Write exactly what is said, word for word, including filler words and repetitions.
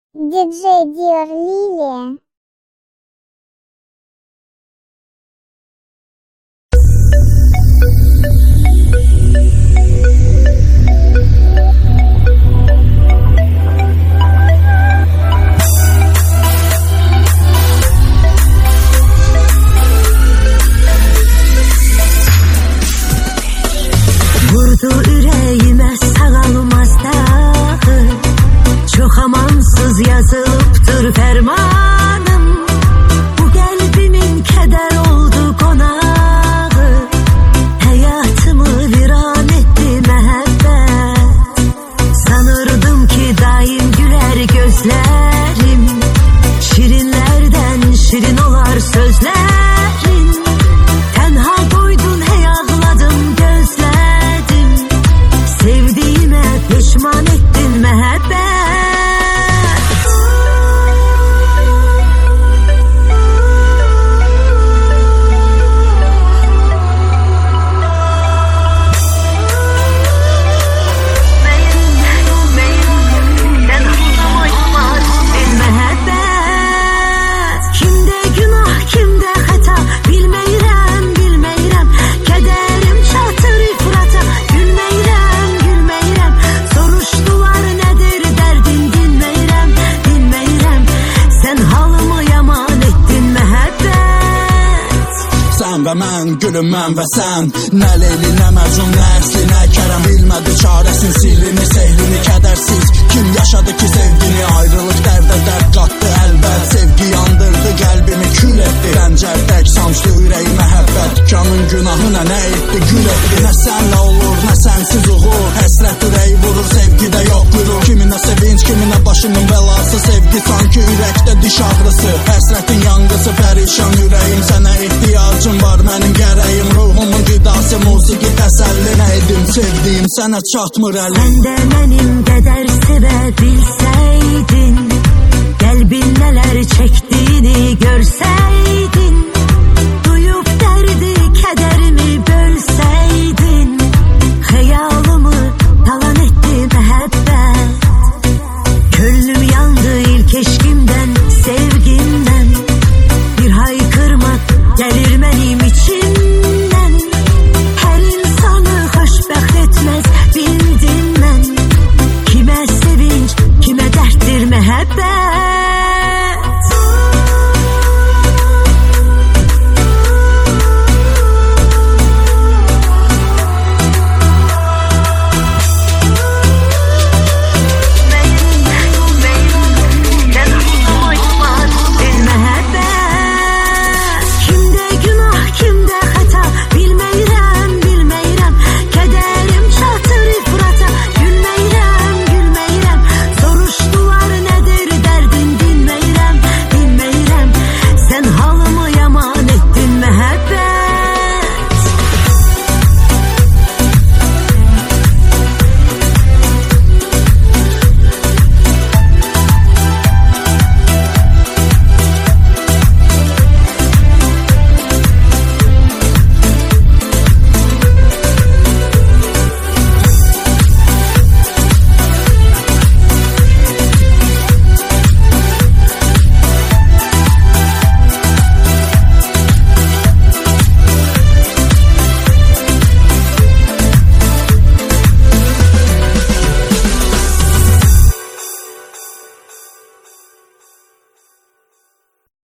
Диджей Диор Лилия. Vurdu yüreğime sağalmaz dağı, çok amansız yazılıptır fermanım. Bu kalbimin keder oldu konağı, hayatımı viran etti mehabbet. Sanırdım ki daim güler gözlerim, şirinlerden şirin olar sözlerin. Tenha koydun hey ağladım gözledim, sevdiğime pişman ettin mehabbet. Və mən, gülüm mən və sən, nə Leyli, nə Məcnun, nə əsli, nə Kərəm bilmədi çarəsin, sirrini, sehrini, kədərsiz kim yaşadı ki sevgini, ayrılıq dərdə dərd qatdı əlbət, sevgi yandırdı qəlbimi kül etdi, xəncərdək sancdı ürəyi məhəbbət, canın günahına nə etdi gül etdi, nə sənlə olur, nə sənsiz uğur, həsrət ürəyi vurur, sevgidə yox qürur, kiminə sevinç, kiminə başının bəlası, sevgi sanki ürəkdə diş ağrısı, həsrətin yanğısı, pərişan ürəyim, sənə ehtiyacım var, mənim gərəyim, ruhumun qidası, musiqi təsəlli, nə edim, sevdiyim sənə çatmır əlim. Sən də mənim qədər sevə bilsəydin, qəlbin nələr çəkdiyini görsəydin, duyub dərdi, kədərimi bölsəydin, xəyalımı talan etdi məhəbbət. Könlüm yandı ilk eşkimdən